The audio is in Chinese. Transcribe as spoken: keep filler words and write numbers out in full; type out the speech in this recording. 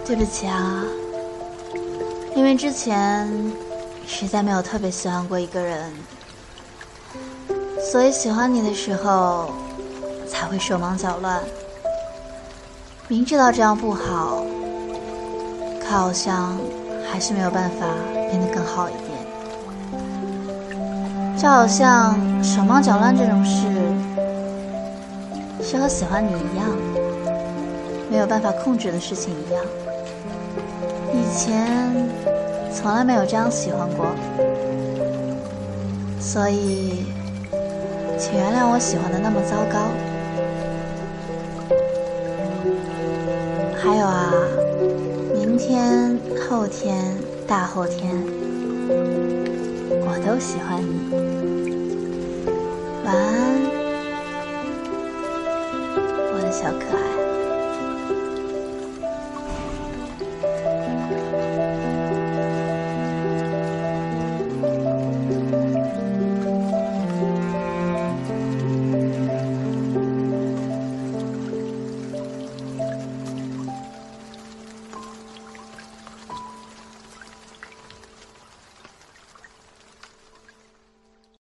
对不起啊，因为之前实在没有特别喜欢过一个人，所以喜欢你的时候才会手忙脚乱。明知道这样不好，可好像还是没有办法变得更好一点。就好像手忙脚乱这种事，是和喜欢你一样，没有办法控制的事情一样。以前从来没有这样喜欢过，所以请原谅我喜欢的那么糟糕。还有啊，明天、后天、大后天，我都喜欢你。